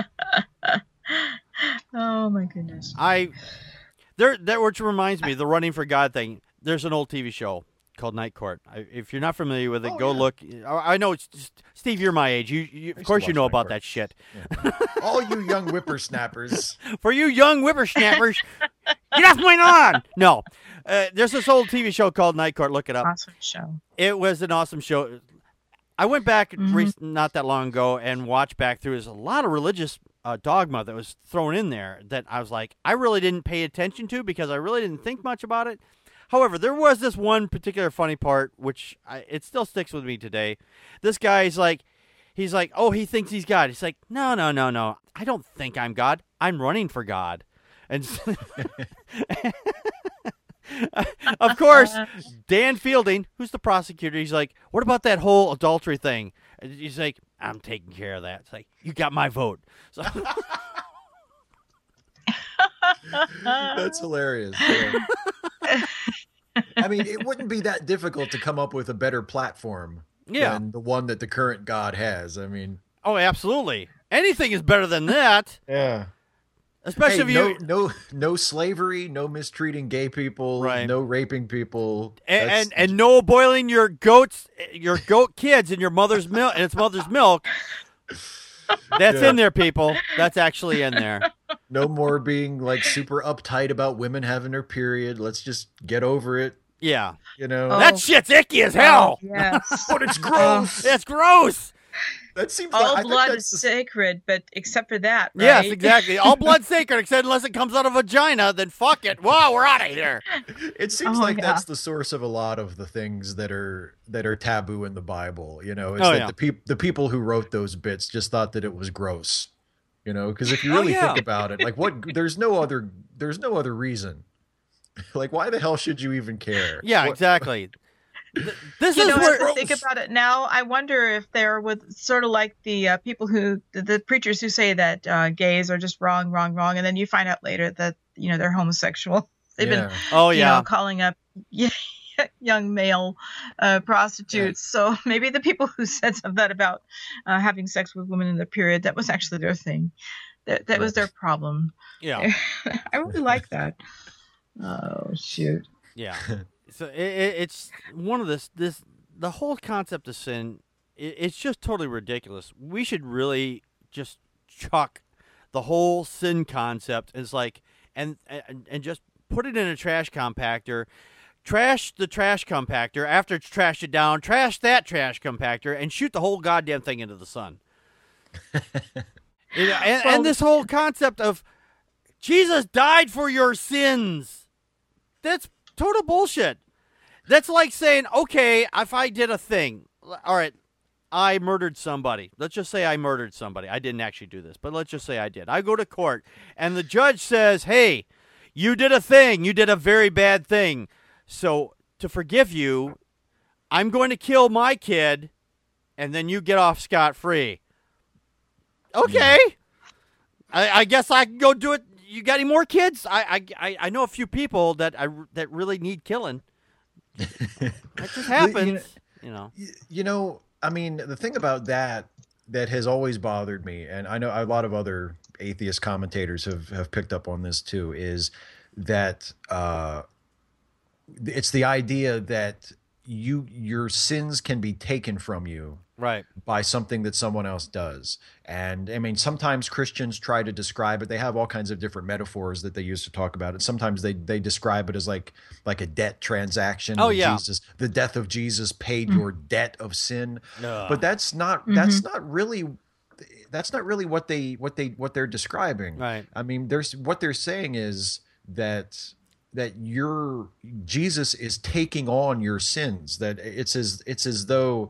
Oh my goodness. That which reminds me, the running for God thing. There's an old TV show called Night Court. If you're not familiar with it, go look. I know, Steve, you're my age. You of course you know about that shit. Yeah. All you young whippersnappers. For you young whippersnappers, get off my lawn. No, there's this old TV show called Night Court. Look it up. Awesome show. It was an awesome show. I went back not that long ago and watched back through. There's a lot of religious dogma that was thrown in there that I was like, I really didn't pay attention to because I really didn't think much about it. However, there was this one particular funny part, which it still sticks with me today. This guy is like, oh, he thinks he's God. He's like, no. I don't think I'm God. I'm running for God. And of course, Dan Fielding, who's the prosecutor, he's like, what about that whole adultery thing? And he's like, I'm taking care of that. It's like, you got my vote. So that's hilarious. Yeah. I mean, it wouldn't be that difficult to come up with a better platform than the one that the current God has. I mean, oh, absolutely. Anything is better than that. Yeah. Especially if you no slavery, no mistreating gay people, no raping people, and no boiling your goat kids in your mother's milk and its mother's milk. That's in there, people. That's actually in there. No more being like super uptight about women having their period. Let's just get over it. Yeah. That shit's icky as hell. Yes. But it's gross. It's gross. That seems all blood is sacred, but except for that, right? Yes, exactly. All blood's sacred, except unless it comes out of a vagina, then fuck it. Wow, we're out of here. It seems that's the source of a lot of the things that are taboo in the Bible. The people who wrote those bits just thought that it was gross. Because if you really think about it, like there's no other reason. Like, why the hell should you even care? Yeah, exactly. This you is know, where as I think about it now, I wonder if they're with sort of like the people the preachers who say that gays are just wrong, and then you find out later that they're homosexual. They've been calling up young male prostitutes. So maybe the people who said something about having sex with women in the period, that was actually their thing. That was their problem. Yeah, I really like that. Oh shoot. Yeah. So it's one of the whole concept of sin. It's just totally ridiculous. We should really just chuck the whole sin concept as like and just put it in a trash compactor. Trash the trash compactor. After it's trashed it down, trash that trash compactor and shoot the whole goddamn thing into the sun. And this whole concept of Jesus died for your sins. That's total bullshit. That's like saying, okay, if I did a thing, all right, I murdered somebody. Let's just say I murdered somebody. I didn't actually do this, but let's just say I did. I go to court, and the judge says, hey, you did a thing. You did a very bad thing. So to forgive you, I'm going to kill my kid, and then you get off scot-free. Okay. Yeah. I guess I can go do it. You got any more kids? I know a few people that really need killing. That just happens, You know, I mean, the thing about that has always bothered me, and I know a lot of other atheist commentators have picked up on this too, is that it's the idea that your sins can be taken from you right by something that someone else does. And I mean, sometimes Christians try to describe it. They have all kinds of different metaphors that they use to talk about it. Sometimes they describe it as like a debt transaction. Oh yeah. Jesus, the death of Jesus paid your debt of sin. But that's not really what they're describing. Right. I mean, what they're saying is that Jesus is taking on your sins, that it's as though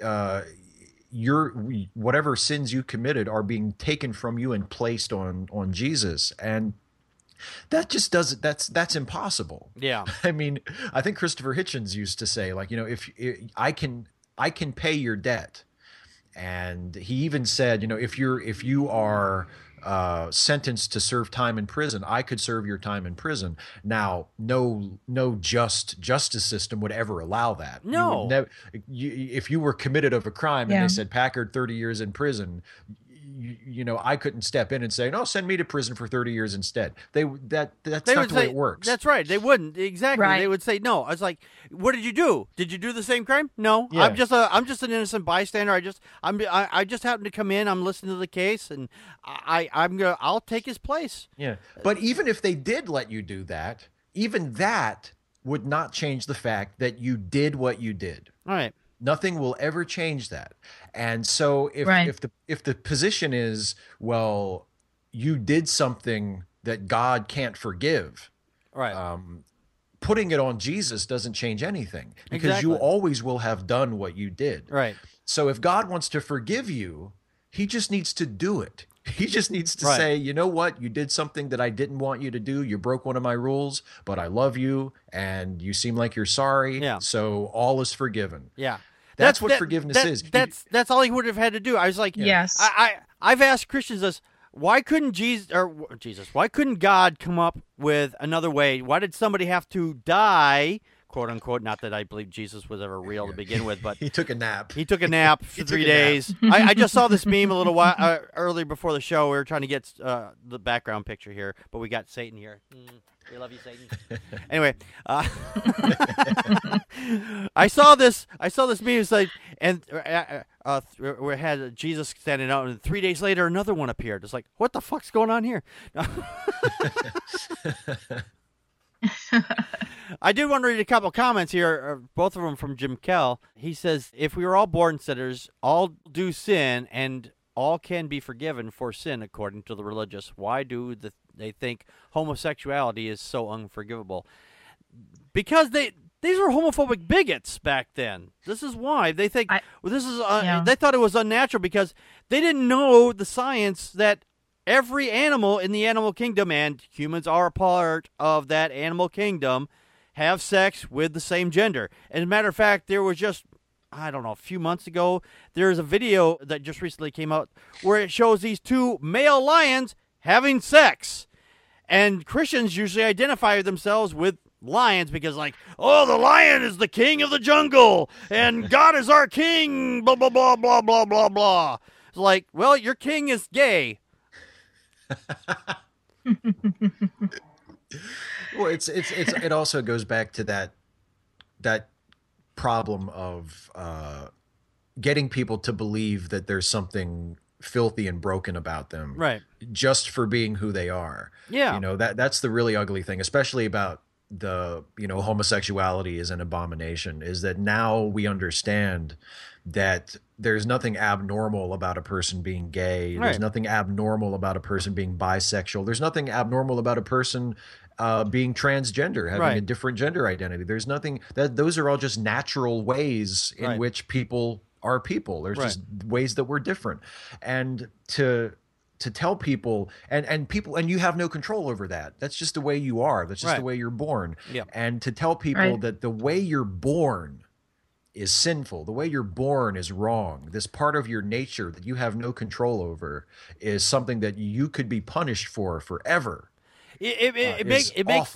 whatever sins you committed are being taken from you and placed on Jesus. And that just doesn't, that's impossible. Yeah. I mean, I think Christopher Hitchens used to say, like, if I can pay your debt. And he even said, if you are sentenced to serve time in prison, I could serve your time in prison. Now, no justice system would ever allow that. No. If you were committed of a crime and they said, Packard, 30 years in prison, I couldn't step in and say, no, send me to prison for 30 years instead. That's not the way it works. That's right. They wouldn't. Exactly. Right. They would say, no. I was like, what did you do? Did you do the same crime? No. Yeah. I'm just an innocent bystander. I just happened to come in. I'm listening to the case, and I'll take his place. Yeah. But even if they did let you do that, even that would not change the fact that you did what you did. All right. Nothing will ever change that. And so if the position is, well, you did something that God can't forgive, right? Putting it on Jesus doesn't change anything, because you always will have done what you did. Right. So if God wants to forgive you, he just needs to do it. He just needs to say, you know what? You did something that I didn't want you to do. You broke one of my rules, but I love you and you seem like you're sorry. Yeah. So all is forgiven. Yeah. That's what forgiveness is. That's all he would have had to do. I was like, yes. I've asked Christians this: why couldn't why couldn't God come up with another way? Why did somebody have to die, quote unquote? Not that I believe Jesus was ever real to begin with, but he took a nap. He took a nap for 3 days. I just saw this meme a little while earlier before the show. We were trying to get the background picture here, but we got Satan here. We love you, Satan. Anyway, I saw this meme. It's like, and we had Jesus standing out, and 3 days later, another one appeared. It's like, what the fuck's going on here? I did want to read a couple comments here, both of them from Jim Kell. He says, if we were all born sinners, all do sin, and all can be forgiven for sin according to the religious, why do they think homosexuality is so unforgivable? Because these were homophobic bigots back then. This is why they think they thought it was unnatural, because they didn't know the science that every animal in the animal kingdom, and humans are a part of that animal kingdom, have sex with the same gender. As a matter of fact, there was just, I don't know, a few months ago, there's a video that just recently came out where it shows these two male lions having sex. And Christians usually identify themselves with lions because, like, oh, the lion is the king of the jungle and God is our king, blah, blah, blah, blah, blah, blah, blah. It's like, well, your king is gay. Well, it also goes back to that problem of getting people to believe that there's something filthy and broken about them, right? Just for being who they are. Yeah, you know, that's the really ugly thing, especially about the, you know, homosexuality is an abomination, is that now we understand that there's nothing abnormal about a person being gay. Right. There's nothing abnormal about a person being bisexual. There's nothing abnormal about a person being transgender, having a different gender identity. There's nothing those are all just natural ways in which people are people. There's just ways that we're different. And to tell people and people, and you have no control over that. That's just the way you are. That's just the way you're born. Yeah. And to tell people that the way you're born is sinful, the way you're born is wrong, this part of your nature that you have no control over is something that you could be punished for forever. It makes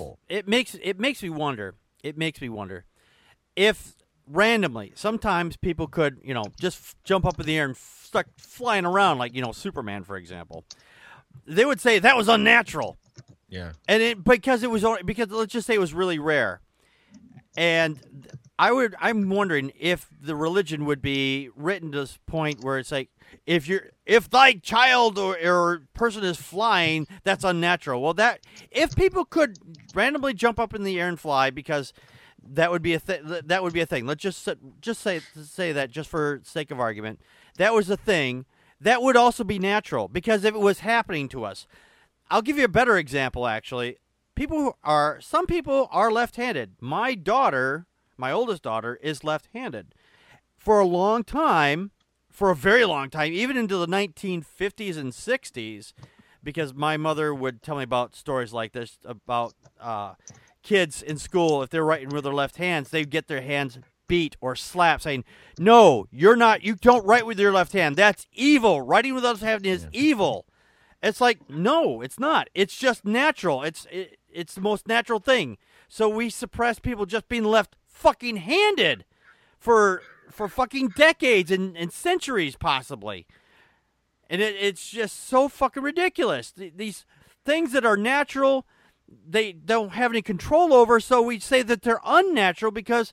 me wonder. It makes me wonder if randomly sometimes people could, you know, just jump up in the air and start flying around like, you know, Superman, for example. They would say that was unnatural. Yeah. And because let's just say it was really rare. And I'm wondering if the religion would be written to this point where it's like, if thy child or person is flying, that's unnatural. Well, if people could randomly jump up in the air and fly, because that would be a thing. Let's just say that, just for sake of argument, that was a thing. That would also be natural, because if it was happening to us, I'll give you a better example. Actually, some people are left-handed. My oldest daughter, is left-handed. For a very long time, even into the 1950s and 60s, because my mother would tell me about stories like this about kids in school, if they're writing with their left hands, they'd get their hands beat or slapped, saying, no, you don't write with your left hand. That's evil. Writing with the left hand is evil. It's like, no, it's not. It's just natural. It's the most natural thing. So we suppress people just being left fucking handed for fucking decades and centuries, possibly. And it's just so fucking ridiculous. These things that are natural, they don't have any control over, so we say that they're unnatural because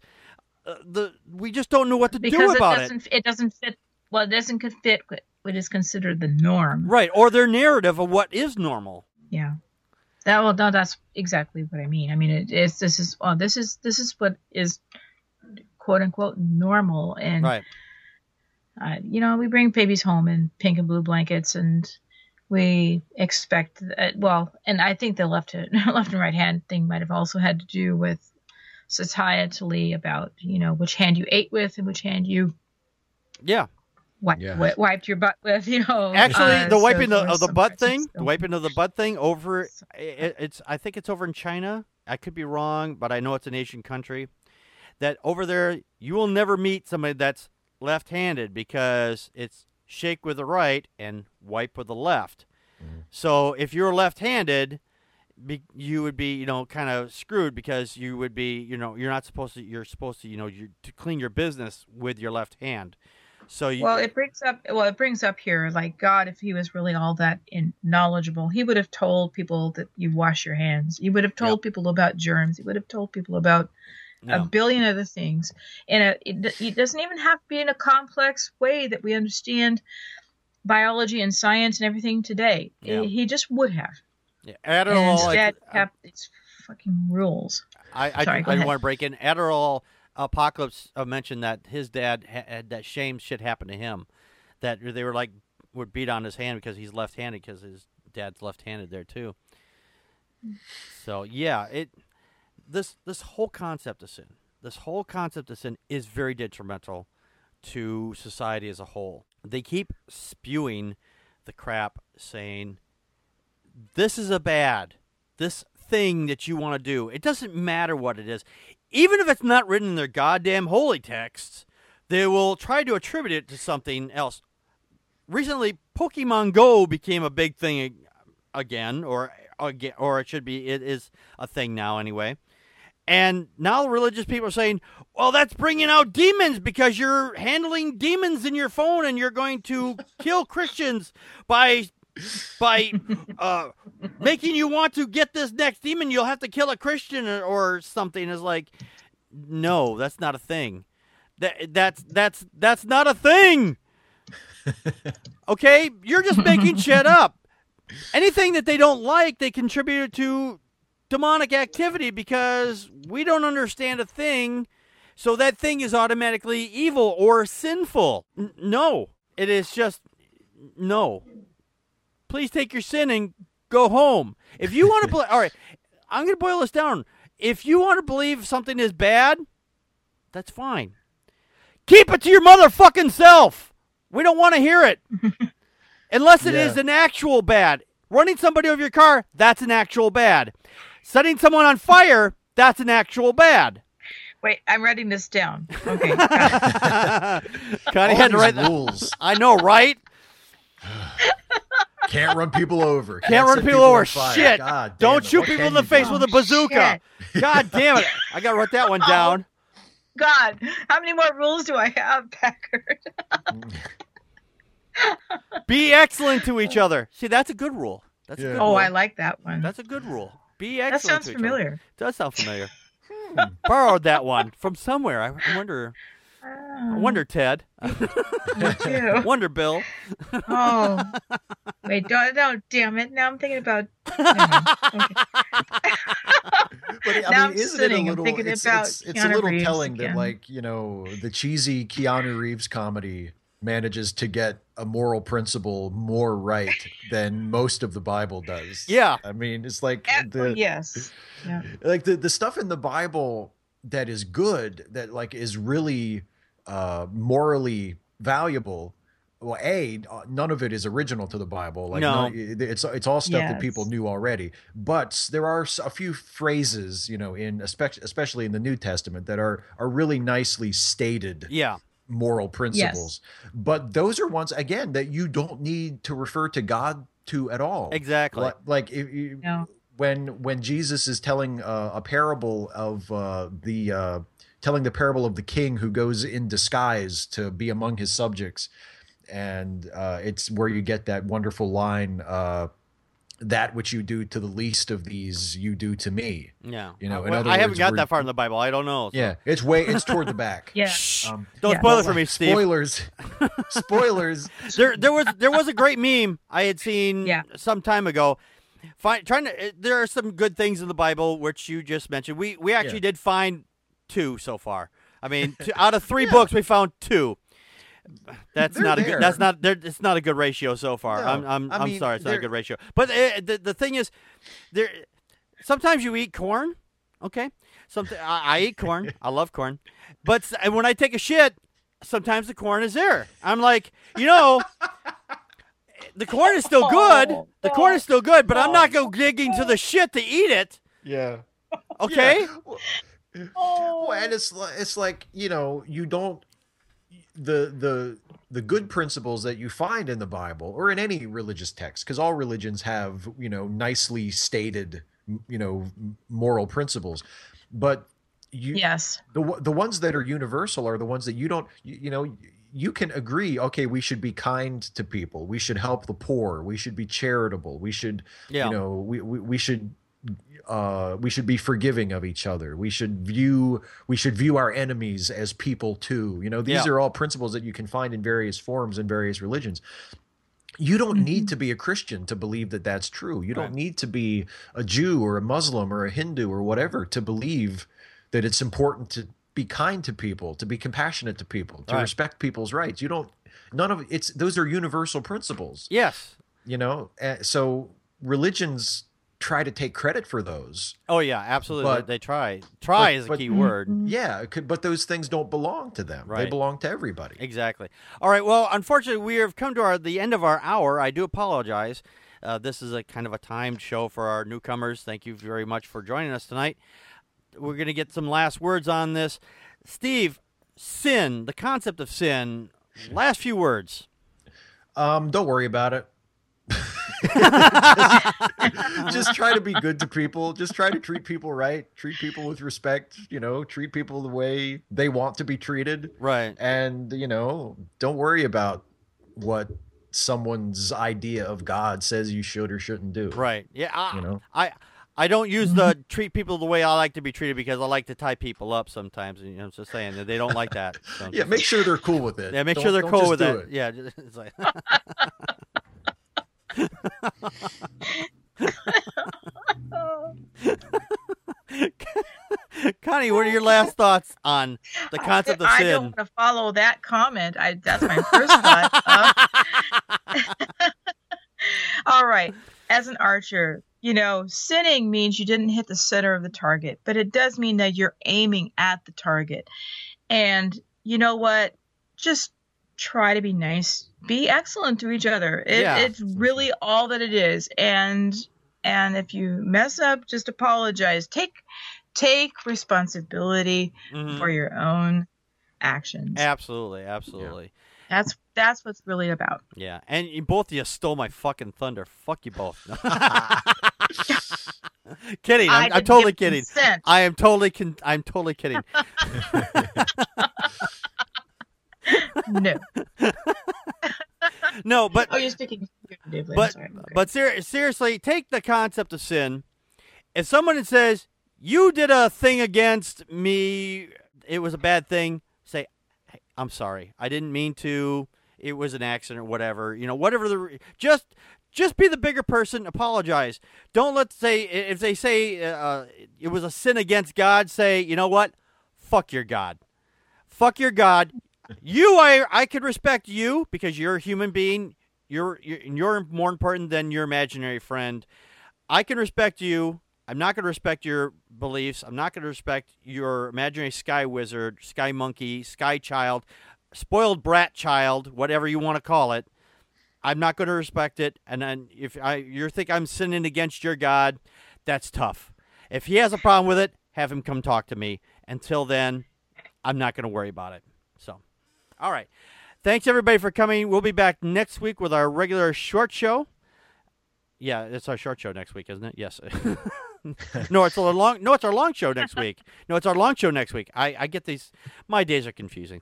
we just don't know what to do about it. It doesn't fit. Well, it doesn't fit what is considered the norm, right? Or their narrative of what is normal. Yeah. That's exactly what I mean. I mean, this is what is quote unquote normal, and you know, we bring babies home in pink and blue blankets, and we expect that. Well, and I think the left and right hand thing might have also had to do with societally about, you know, which hand you ate with and which hand you wiped your butt with, you know. Actually, the wiping of the butt thing, over, I think it's over in China. I could be wrong, but I know it's an Asian country. That over there, you will never meet somebody that's left-handed, because it's shake with the right and wipe with the left. Mm-hmm. So if you're left-handed, you would be, you know, kind of screwed, because you would be, you know, you're supposed to, you know, to clean your business with your left hand. So it brings up here, like, God, if he was really all that knowledgeable, he would have told people that you wash your hands. He would have told people about germs. He would have told people about a billion other things. And it doesn't even have to be in a complex way that we understand biology and science and everything today. Yeah. He just would have. Yeah. Adderall, instead kept its fucking rules. I didn't want to break in. Adderall Apocalypse mentioned that his dad had that same shit happen to him, that they would beat on his hand because he's left-handed, because his dad's left-handed there too. So yeah, this whole concept of sin is very detrimental to society as a whole. They keep spewing the crap, saying this thing that you want to do. It doesn't matter what it is. Even if it's not written in their goddamn holy texts, they will try to attribute it to something else. Recently, Pokemon Go became a big thing again, or it is a thing now anyway. And now the religious people are saying, well, that's bringing out demons because you're handling demons in your phone and you're going to kill Christians by making you want to get this next demon. You'll have to kill a Christian or something. It's like, no, that's not a thing. That's not a thing. Okay? You're just making shit up. Anything that they don't like, they contribute to demonic activity because we don't understand a thing, so that thing is automatically evil or sinful. No, it is just no. Please take your sin and go home. If you want to all right, I'm going to boil this down. If you want to believe something is bad, that's fine. Keep it to your motherfucking self. We don't want to hear it. Unless it is an actual bad. Running somebody over your car, that's an actual bad. Setting someone on fire, that's an actual bad. Wait, I'm writing this down. Okay. Connie had to write rules. I know, right? Can't run people over. Can't run people over. Shit. Don't shoot people in the face with a bazooka. Shit. God damn it. I got to write that one down. God, how many more rules do I have, Packard? Be excellent to each other. See, that's a good rule. That's a good rule. I like that one. That's a good rule. Be excellent. That sounds familiar. It does sound familiar. Borrowed that one from somewhere. I wonder, Ted. Me too. Wonder, Bill. Oh, wait! Don't! Damn it! Now I'm thinking about. But I mean, isn't it a little? It's a little telling that, like, you know, the cheesy Keanu Reeves comedy manages to get a moral principle more right than most of the Bible does. Yeah. I mean, it's like like the stuff in the Bible that is good, that like is really morally valuable. Well, none of it is original to the Bible. Like, no. It's all stuff that people knew already. But there are a few phrases, you know, especially in the New Testament, that are really nicely stated. Yeah. Moral principles. But those are ones, again, that you don't need to refer to God to at all. Exactly. Like if you, when Jesus is telling a parable of telling the parable of the king who goes in disguise to be among his subjects, and it's where you get that wonderful line, that which you do to the least of these, you do to me. Yeah. You know, I haven't got that far in the Bible. I don't know. So. Yeah. It's toward the back. Shh. Don't spoil it for me, Steve. Spoilers. There was a great meme I had seen some time ago. There are some good things in the Bible, which you just mentioned. We actually did find 2 so far. I mean, out of 3 books, we found 2. It's not a good ratio so far. No, I'm sorry, it's not a good ratio. But the thing is, sometimes you eat corn. Okay, I eat corn. I love corn. But when I take a shit, sometimes the corn is there. I'm like, you know, the corn is still good. The corn is still good, but I'm not going to dig into the shit to eat it. Yeah. Okay. Yeah. Well, and it's like, you know, you don't. The good principles that you find in the Bible or in any religious text, because all religions have, you know, nicely stated, you know, moral principles, but the ones that are universal are the ones that you don't, you know, you can agree, okay, we should be kind to people, we should help the poor, we should be charitable, we should, you know, we should be forgiving of each other. We should view our enemies as people too. You know, these are all principles that you can find in various forms in various religions. You don't need to be a Christian to believe that that's true. You don't need to be a Jew or a Muslim or a Hindu or whatever to believe that it's important to be kind to people, to be compassionate to people, to respect people's rights. Those are universal principles. Yes. You know, so religions try to take credit for those. Oh yeah, absolutely. They try. Try is a key word. Yeah, but those things don't belong to them. Right. They belong to everybody. Exactly. All right. Well, unfortunately, we have come to the end of our hour. I do apologize. This is a kind of a timed show for our newcomers. Thank you very much for joining us tonight. We're going to get some last words on this. Steve, sin, the concept of sin, last few words. Don't worry about it. just try to be good to people. Just try to treat people right. Treat people with respect. Treat people the way they want to be treated. Right. And, don't worry about what someone's idea of God says you should or shouldn't do. Right. Yeah. I don't use the treat people the way I like to be treated because I like to tie people up sometimes. And, I'm just saying that they don't like that. So yeah, make sure they're cool with it. Yeah, make sure they're cool with it. Yeah, it's like. Connie, what are your last thoughts on the concept of sin? I don't want to follow that comment. That's my first thought. All right. As an archer, sinning means you didn't hit the center of the target, but it does mean that you're aiming at the target. And you know what? Just try to be nice. Be excellent to each other. It's really all that it is. And if you mess up, just apologize. Take responsibility for your own actions. Absolutely. Yeah. That's what's really about. Yeah, and both of you stole my fucking thunder. Fuck you both. Kidding. I'm totally kidding. Consent. I'm totally kidding. No. No, but you're speaking figuratively. But seriously, take the concept of sin. If someone says you did a thing against me, it was a bad thing, say, hey, I'm sorry. I didn't mean to. It was an accident or whatever. Whatever just be the bigger person. Apologize. Don't if they say it was a sin against God, say, you know what? Fuck your God. Fuck your God. I could respect you because you're a human being. You're more important than your imaginary friend. I can respect you. I'm not going to respect your beliefs. I'm not going to respect your imaginary sky wizard, sky monkey, sky child, spoiled brat child, whatever you want to call it. I'm not going to respect it. And then if you think I'm sinning against your God, that's tough. If he has a problem with it, have him come talk to me. Until then, I'm not going to worry about it. So, all right. Thanks, everybody, for coming. We'll be back next week with our regular short show. Yeah, it's our short show next week, isn't it? Yes. No, it's our long show next week. No, it's our long show next week. I get these. My days are confusing.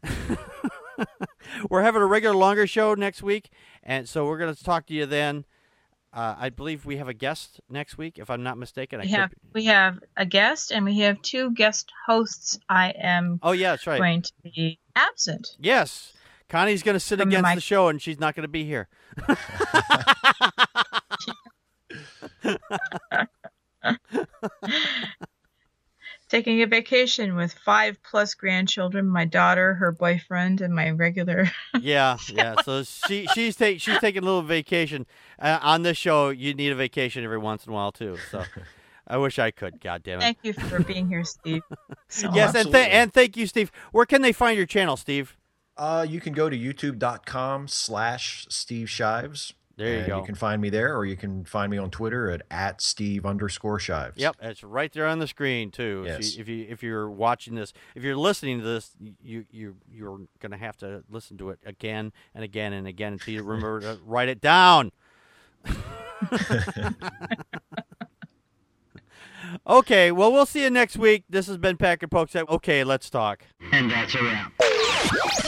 We're having a regular longer show next week, and so we're going to talk to you then. I believe we have a guest next week, if I'm not mistaken. We have a guest, and we have 2 guest hosts. I am that's right. Going to be absent. Yes. Connie's going to sit against the show, and she's not going to be here. Taking a vacation with 5+ grandchildren, my daughter, her boyfriend, and my regular. Yeah. So she's taking a little vacation. On this show, you need a vacation every once in a while too. So I wish I could. God damn it! Thank you for being here, Steve. Yes, and thank you, Steve. Where can they find your channel, Steve? You can go to youtube.com/Steve Shives. There you go. You can find me there, or you can find me on Twitter at @Steve_Shives. Yep, it's right there on the screen too. Yes. If you're watching this, if you're listening to this, you're gonna have to listen to it again and again and again until you remember to write it down. Okay, well, we'll see you next week. This has been Packard Pokes. Okay, let's talk. And that's a wrap.